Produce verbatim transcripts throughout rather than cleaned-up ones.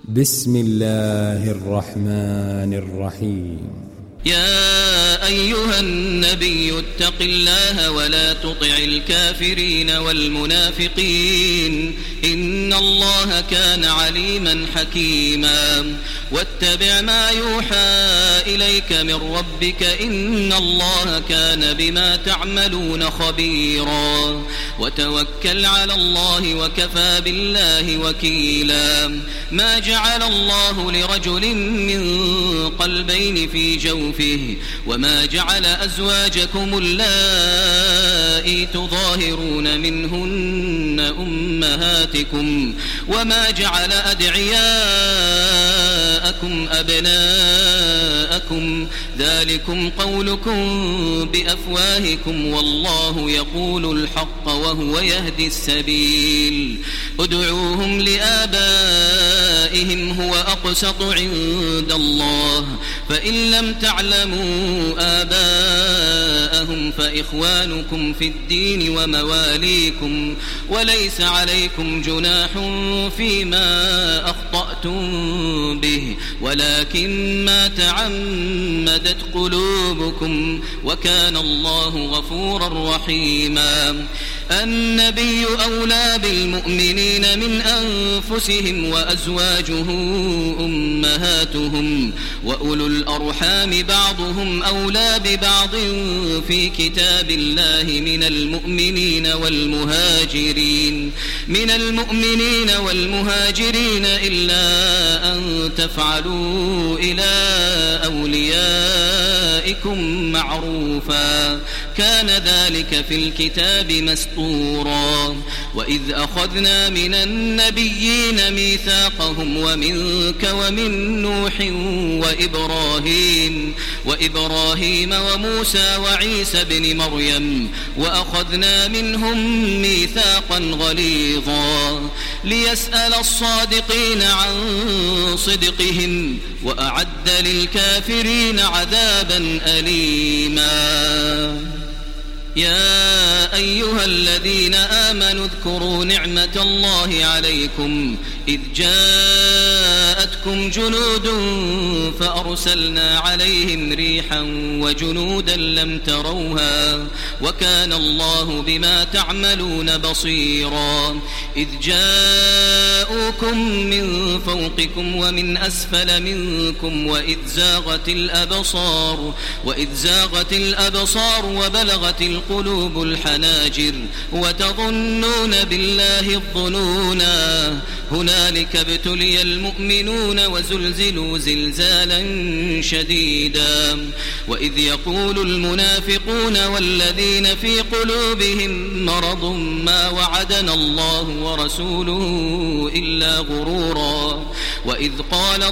بسم الله الرحمن الرحيم. يا أيها النبي اتق الله ولا تطع الكافرين والمنافقين إن الله كان عليما حكيما واتبع ما يوحى إليك من ربك إن الله كان بما تعملون خبيرا وتوكل على الله وكفى بالله وكيلا. ما جعل الله لرجل من قلبين في جوفه وما جعل أزواجكم اللائي تظاهرون منهن أمهاتكم وما جعل أدعياءكم أبناءكم ذلكم قولكم بأفواهكم والله يقول الحق وهو يهدي السبيل. ادعوهم لآبائهم هو أقسط عند الله فإن لم تعلموا آباءهم فإخوانكم في الدين ومواليكم وليس عليكم جناح فيما أخطأتم به ولكن ما تعمدت قلوبكم وكان الله غفورا رحيما. النبي أولى بالمؤمنين من أنفسهم وأزواجه أمهاتهم وأولو الأرحام بعضهم أولى ببعض في كتاب الله من المؤمنين والمهاجرين من المؤمنين والمهاجرين إلا أن تفعلوا إلى أوليائكم معروفا كان ذلك في الكتاب مسطورا. وإذ أخذنا من النبيين ميثاقهم ومنك ومن نوح وإبراهيم وإبراهيم وموسى وعيسى بن مريم وأخذنا منهم ميثاقا غليظا ليسأل الصادقين عن صدقهم وأعد للكافرين عذابا أليما. يا أيها الذين آمنوا اذكروا نعمة الله عليكم إذ جاءتكم جنود فأرسلنا عليهم ريحا وجنودا لم تروها وكان الله بما تعملون بصيرا. إذ جاءوكم من فوقكم ومن أسفل منكم وإذ زاغت الأبصار وإذ زاغت الأبصار وبلغت القلوب الحناجر وتظنون بالله الظنونا هنالك ابتلي المؤمنون وزلزلوا زلزالا شديدا. وإذ يقول المنافقون والذين في قلوبهم مرض ما وعدنا الله ورسوله إلا غرورا. وإذ قالت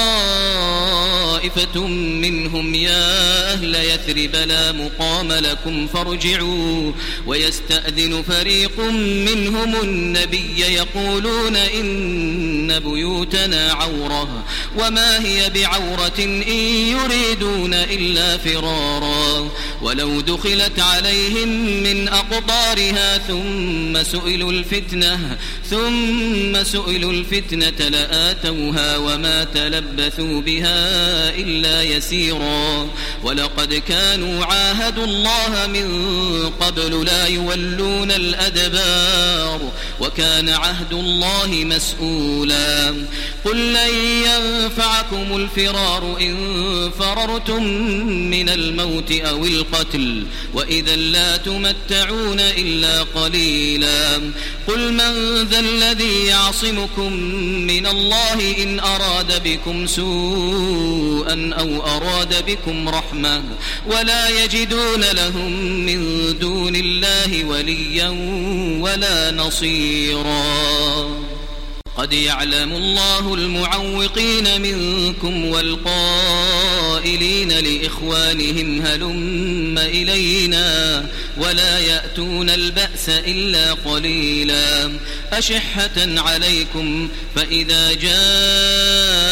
طائفة منهم يا أهل يثرب لا مقام لكم فارجعوا ويستأذن فريق منهم النبي يقولون إن بيوتنا عورة وما هي بعورة إن يريدون إلا فرارا ولو دخلت عليهم من أقطارها ثم سئلوا الفتنة ثم سئلوا الفتنة لآتوها وما تلبثوا بها إلا يسيرا. ولقد كانوا عاهدوا الله من قبل لا يولون الأدبار وكان عهد الله مسؤولا. قل لن ينفعكم الفرار إن فررتم من الموت أو القتل وإذا لا تمتعون إلا قليلا. قل من ذا الذي يعصمكم من الله إن أراد بكم سوءا أو أراد بكم رحمة ولا يجدون لهم من دون الله وليا ولا نصيرا. قد يعلم الله المعوقين منكم والقائلين لإخوانهم هلم إلينا ولا يأتون البأس إلا قليلا. أشحة عليكم فإذا جاء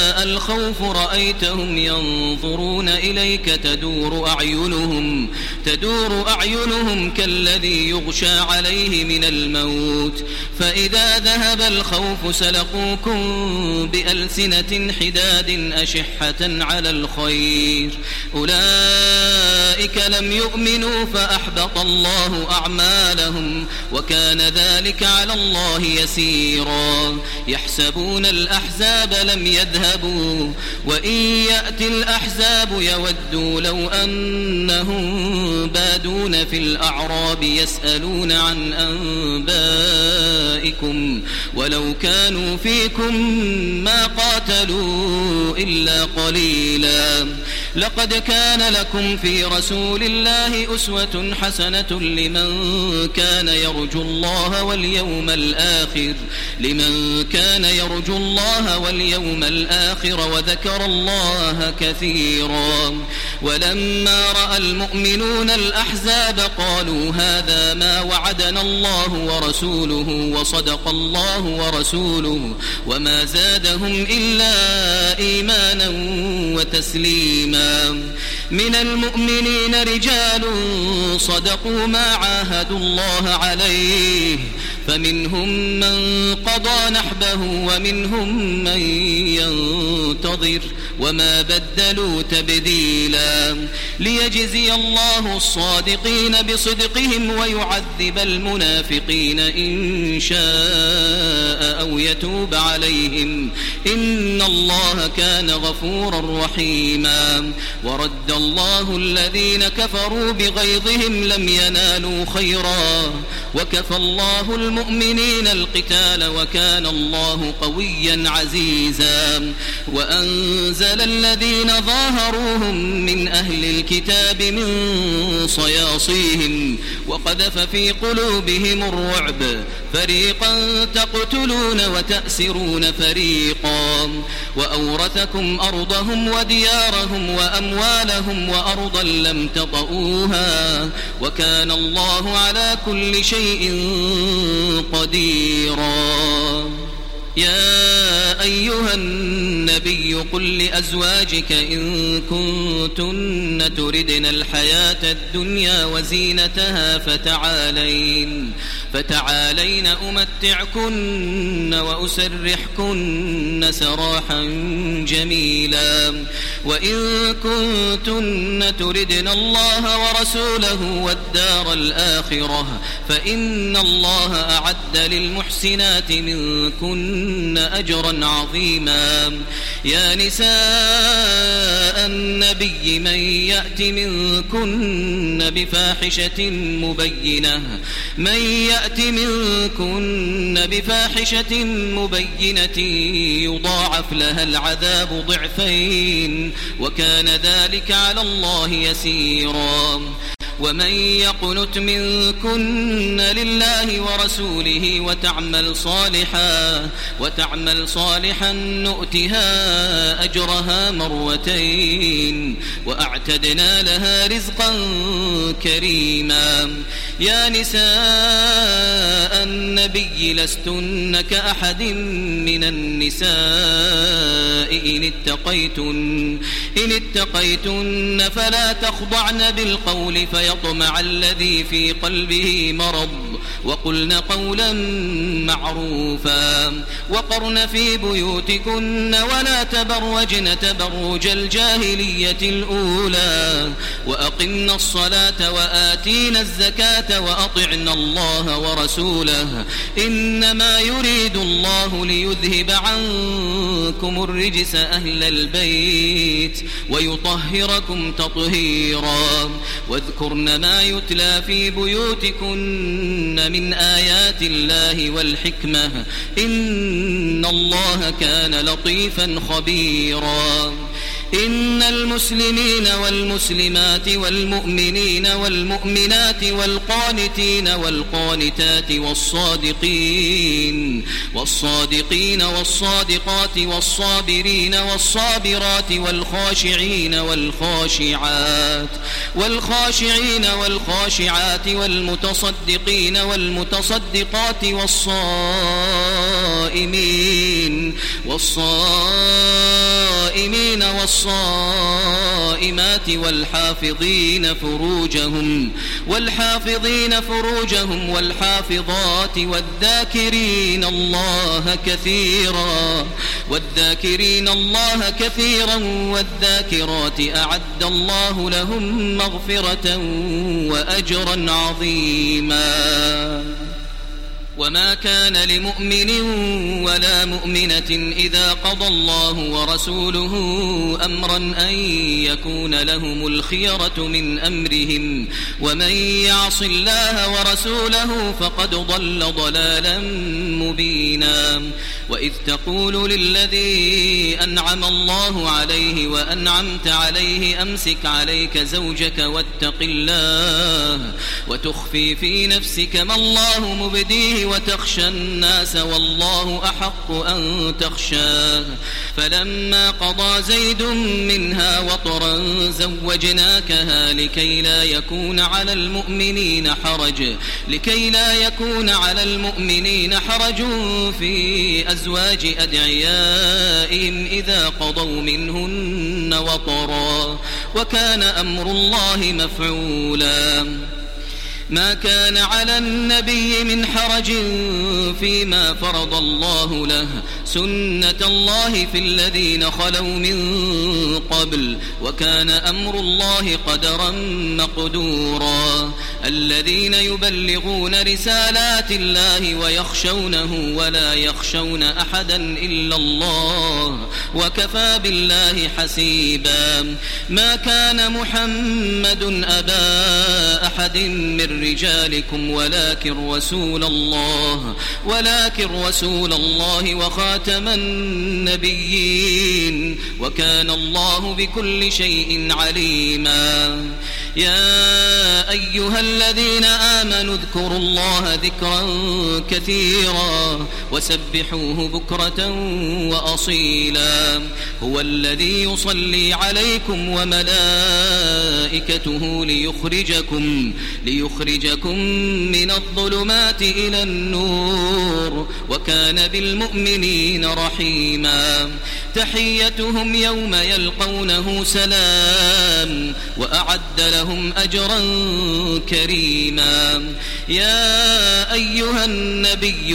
الخوف رأيتهم ينظرون إليك تدور أعينهم تدور أعينهم كالذي يغشى عليه من الموت فإذا ذهب الخوف سلقوكم بألسنة حداد أشحة على الخير أولئك لم يؤمنوا فأحبط الله أعمالهم وكان ذلك على الله يسيرا يحسبون الأحزاب لم يذهبوا وإن يأتي الأحزاب يودوا لو أنهم بادون في الأعراب يسألون عن أنبائكم ولو كانوا فيكم ما قاتلوا إلا قليلا لقد كان لكم في رسول الله أسوة حسنة لمن كان يرجو الله واليوم الآخر لمن كان يرجو الله واليوم الآخر وذكر الله كثيرا ولما رأى المؤمنون الأحزاب قالوا هذا ما وعدنا الله ورسوله وصدق الله ورسوله وما زادهم إلا إيمانا وتسليما من المؤمنين رجال صدقوا ما عاهدوا الله عليه فمنهم من قضى نحبه ومنهم من ينتظر وما بدلوا تبديلا ليجزي الله الصادقين بصدقهم ويعذب المنافقين إن شاء أو يتوب عليهم إن الله كان غفورا رحيما ورد الله الذين كفروا بغيظهم لم ينالوا خيرا وكفى الله المؤمنين القتال وكان الله قويا عزيزا وأنزل الذين ظاهروهم من أهل الكتاب من صياصيهم وقذف في قلوبهم الرعب فريقا تقتلون وتأسرون فريقا وأورثكم أرضهم وديارهم وأموالهم وأرضا لم تطئوها وكان الله على كل شيء قديرا يا أيها النبي قل لأزواجك إن كنتن تردن الحياة الدنيا وزينتها فتعالين فتعالين أمتعكن وأسرحكن سراحا جميلا وإن كنتن تردن الله ورسوله والدار الآخرة فإن الله أعد للمحسنات منكن أجرا عظيما يا نساء النبي من يأت منكن بفاحشة مبينة من يأت منكن بفاحشة مبينة يضاعف لها العذاب ضعفين وكان ذلك على الله يسيرا ومن يقنت منكن لله ورسوله وتعمل صالحا وتعمل صالحا نؤتها أجرها مرتين وأعتدنا لها رزقا كريما يا نساء النبي لستن كأحد من النساء إن اتقيتن إن اتقيتن فلا تخضعن بالقول فيطمع الذي في قلبه مرض وقلن قولا معروفا وقرن في بيوتكن ولا تبرجن تبرج الجاهلية الأولى وأقمن الصلاة وآتينا الزكاة وأطعنا الله ورسوله إنما يريد الله ليذهب عنكم الرجس أهل البيت ويطهركم تطهيرا واذكرن ما يتلى في بيوتكن من آيات الله والحكمة إن الله كان لطيفا خبيرا إن المسلمين والمسلمات والمؤمنين والمؤمنات والقانتين والقانتات والصادقين والصادقين والصادقات والصابرين والصابرات والخاشعين والخاشعات والخاشعين والخاشعات والمتصدقين والمتصدقات والصائمين والصائمين والصائمين والصائمات والحافظين فروجهم والحافظين فروجهم والحافظات والذاكرين الله كثيرا والذاكرين الله كثيرا والذاكرات أعد الله لهم مغفرة وأجرا عظيما. وما كان لمؤمن ولا مؤمنة إذا قضى الله ورسوله أمرا أن يكون لهم الخيرة من أمرهم ومن يعص الله ورسوله فقد ضل ضلالا مبينا. وإذ تقول للذي أنعم الله عليه وأنعمت عليه أمسك عليك زوجك واتق الله وتخفي في نفسك ما الله مبديه وتخشى الناس والله أحق أن تخشاه فلما قضى زيد منها وطرا زوجناكها لكي لا يكون على المؤمنين حرج لكي لا يكون على المؤمنين حرج في أزواج أدعيائهم إذا قضوا منهن وطرا وكان أمر الله مفعولا. ما كان على النبي من حرج فيما فرض الله له سنة الله في الذين خلوا من قبل وكان أمر الله قدرا مقدورا. الذين يبلغون رسالات الله ويخشونه ولا يخشون أحدا إلا الله وكفى بالله حسيبا. ما كان محمد أبا أحد من رجالكم ولكن رسول الله ولكن رسول الله وخاتم النبيين وكان الله بكل شيء عليما. يا أيها الذين آمنوا اذكروا الله ذكرا كثيرا وسبحوه بكرة وأصيلا. هو الذي يصلي عليكم وملائكته ليخرجكم ليخرجكم من الظلمات إلى النور وكان بالمؤمنين رحيما. تحيتهم يوم يلقونه سلام وأعد لهم أجرا كريما. يا أيها النبي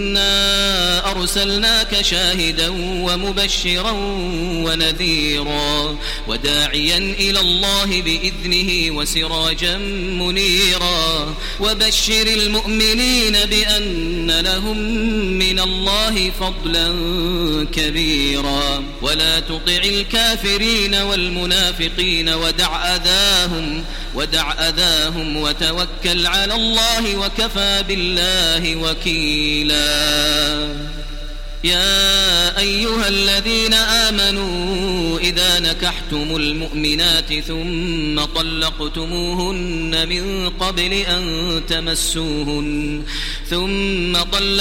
إنا أرسلناك شاهدا ومبشرا ونذيرا وداعيا إلى الله بإذنه وسراجا منيرا. وبشر المؤمنين بأن لهم من الله فضلا كبيرا. ولا تطع الكافرين والمنافقين ودع أذاهم ودع أذاهم وتوكل على الله وكفى بالله وكيلا. يا أيها الذين آمنوا إذا نكحتم المؤمنات ثم طلقتموهن من قبل أن تمسوهن ثم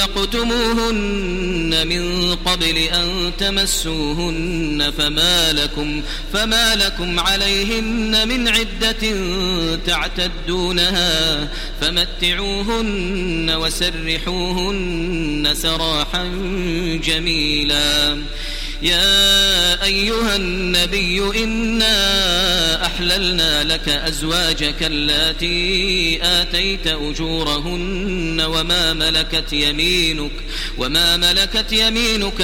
طلقتموهن من قبل أن تمسوهن فما لكم فما لكم عليهن من عدة تعتدونها فمتعوهن وسرحوهن سراحا جميلا. يا أيها النبي إنا أحللنا لك أزواجك اللاتي آتيت أجورهن وما ملكت يمينك وما ملكت يمينك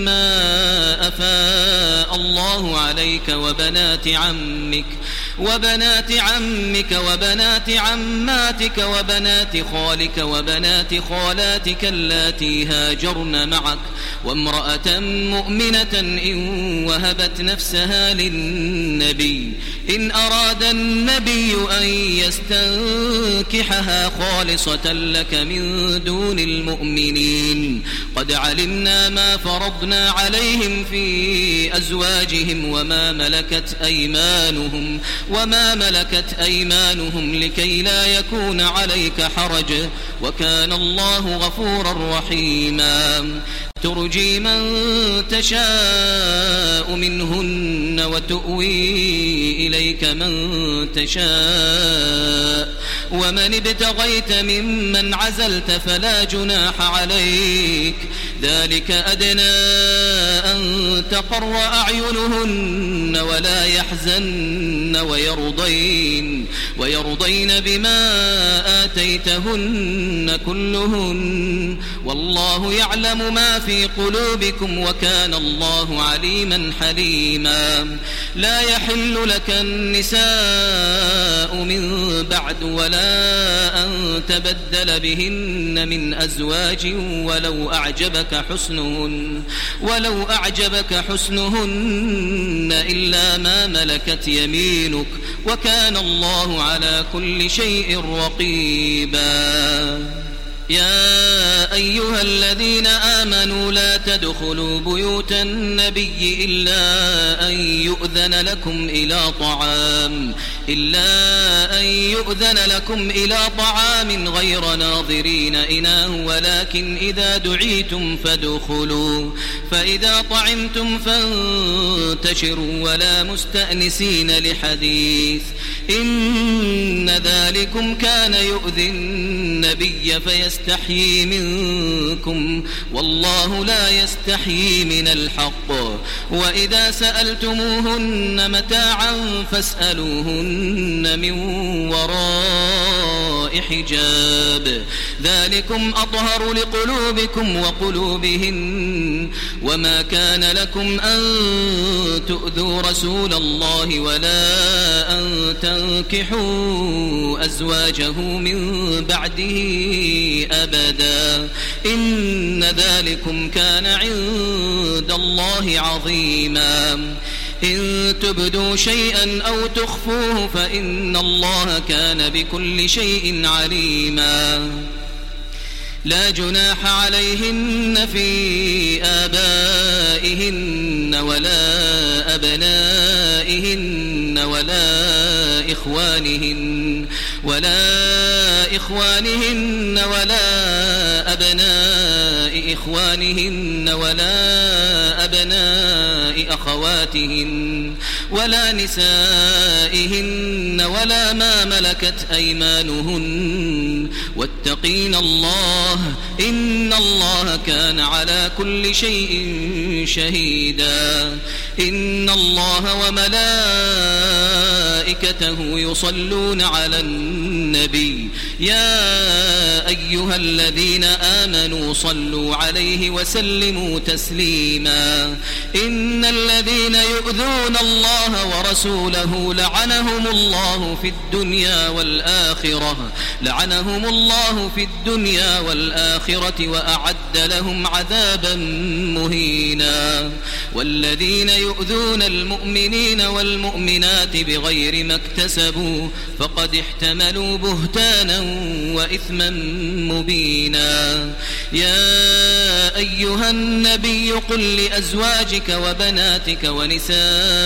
مما أفاء الله عليك وبنات عمك وبنات عمك وبنات عماتك وبنات خالك وبنات خالاتك اللاتي هاجرن معك وامرأة مؤمنة إن وهبت نفسها للنبي إن أراد النبي أن يستنكحها خالصة لك من دون المؤمنين. قد علمنا ما فرضنا عليهم في أزواجهم وما ملكت أيمانهم وما ملكت أيمانهم لكي لا يكون عليك حرج وكان الله غفورا رحيما. ترجي من تشاء منهن وتؤوي إليك من تشاء ومن ابتغيت ممن عزلت فلا جناح عليك ذلك أدنى أن تقر أعينهن ولا يحزن ويرضين, ويرضين بما آتيتهن كلهن والله يعلم ما في قلوبكم وكان الله عليما حليما. لا يحل لك النساء من بعد ولا أن تبدل بهن من أزواج ولو أعجبك حسنهن ولو أعجبك حسنهن إلا ما ملكت يمينك وكان الله على كل شيء رقيبا. يا أيها الذين آمنوا لا تدخلوا بيوت النبي إلا أن يؤذن لكم إلى طعام إلا أن يؤذن لكم إلى طعام غير ناظرين إناه ولكن إذا دعيتم فادخلوا فإذا طعمتم فانتشروا ولا مستأنسين لحديث إن ذلكم كان يؤذي النبي فيستحيي منكم والله لا يستحيي من الحق. وإذا سألتموهن متاعا فاسألوهن من وراء حجاب ذلكم أطهر لقلوبكم وقلوبهن. وما كان لكم أن تؤذوا رسول الله ولا أن تنكحوا أزواجه من بعده أبدا إن ذلكم كان عند الله عظيما. إن تبدوا شيئا أو تخفوه فإن الله كان بكل شيء عليما. لا جناح عليهن في آبائهن ولا أبنائهن ولا إخوانهن ولا إخوانهن ولا أبناء إخوانهن ولا أبناء أخواتهن ولا نسائهن ولا ما ملكت أيمانهن واتقين الله إن الله كان على كل شيء شهيدا. إن الله وملائكته يصلون على النبي يا أيها الذين آمنوا صلوا عليه وسلموا تسليما. إن الذين يؤذون الله ورسوله لعنهم الله في الدنيا والآخرة لعنهم الله في الدنيا والآخرة وأعد لهم عذابا مهينا. والذين يؤذون المؤمنين والمؤمنات بغير ما اكتسبوا فقد احتملوا بهتانا وإثما مبينا. يا أيها النبي قل لأزواجك وبناتك ونساء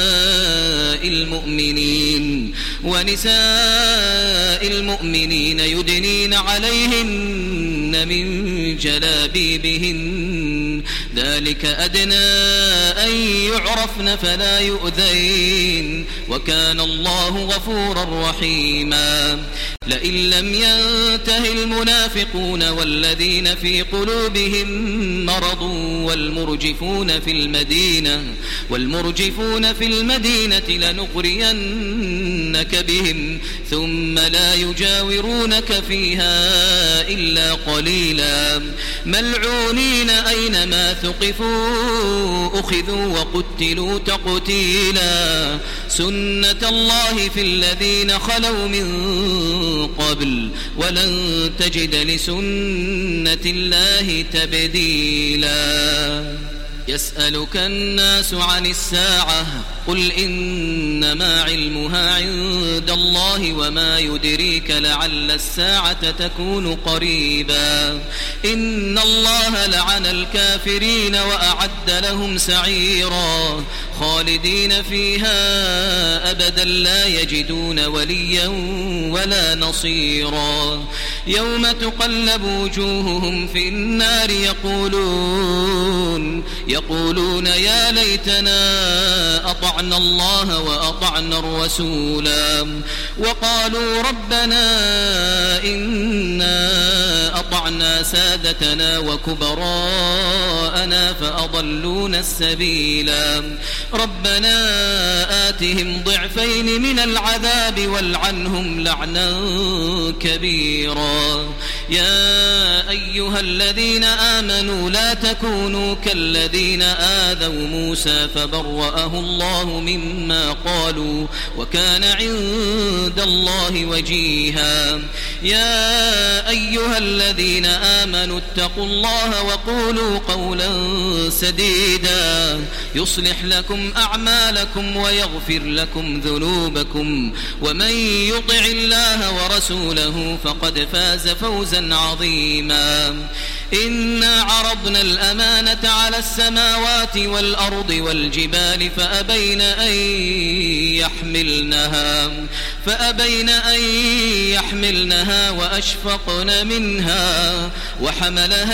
المؤمنين ونساء المؤمنين يدنين عليهن من جلابيبهن ذلك أدنى أن يعرفن فلا يؤذين وكان الله غفورا رحيما. لئن لم ينته المنافقون والذين في قلوبهم مرض والمرجفون في المدينة والمرجفون في المدينة لنغرينك بهم ثم لا يجاورونك فيها إلا قليلا ملعونين أينما ثقفوا أخذوا وقتلوا تقتيلا. سنة الله في الذين خلوا من قبل ولن تجد لسنة الله تبديلا. يسألك الناس عن الساعة قل إنما علمها عند الله وما يدريك لعل الساعة تكون قريبا. إن الله لعن الكافرين وأعد لهم سعيرا خالدين فيها أبدا لا يجدون وليا ولا نصيرا. يوم تقلب وجوههم في النار يقولون يقولون يا ليتنا أطعنا الله وأطعنا الرسولا وقالوا ربنا إنا وأطعنا سادتنا وكبراءنا فأضلونا السبيلا ربنا آتهم ضعفين من العذاب والعنهم لعنا كبيرا يا أيها الذين آمنوا لا تكونوا كالذين آذوا موسى فبرأه الله مما قالوا وكان عند الله وجيها يا أيها الذين آمنوا اتقوا الله وقولوا قولا سديدا يصلح لكم أعمالكم ويغفر لكم ذنوبكم ومن يطع الله ورسوله فقد فاز فوزا عظيما إنا عرضنا الأمانة على السماوات والأرض والجبال فأبين أن يحملنها فأبين أن يحملنها وأشفقن منها وحملها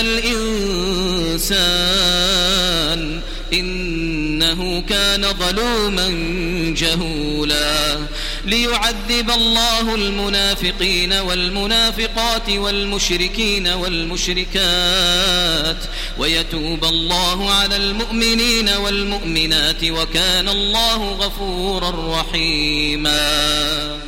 الإنسان إنه كان ظلوما جهولا ليعذب الله المنافقين والمنافقات والمشركين والمشركات ويتوب الله على المؤمنين والمؤمنات وكان الله غفورا رحيما.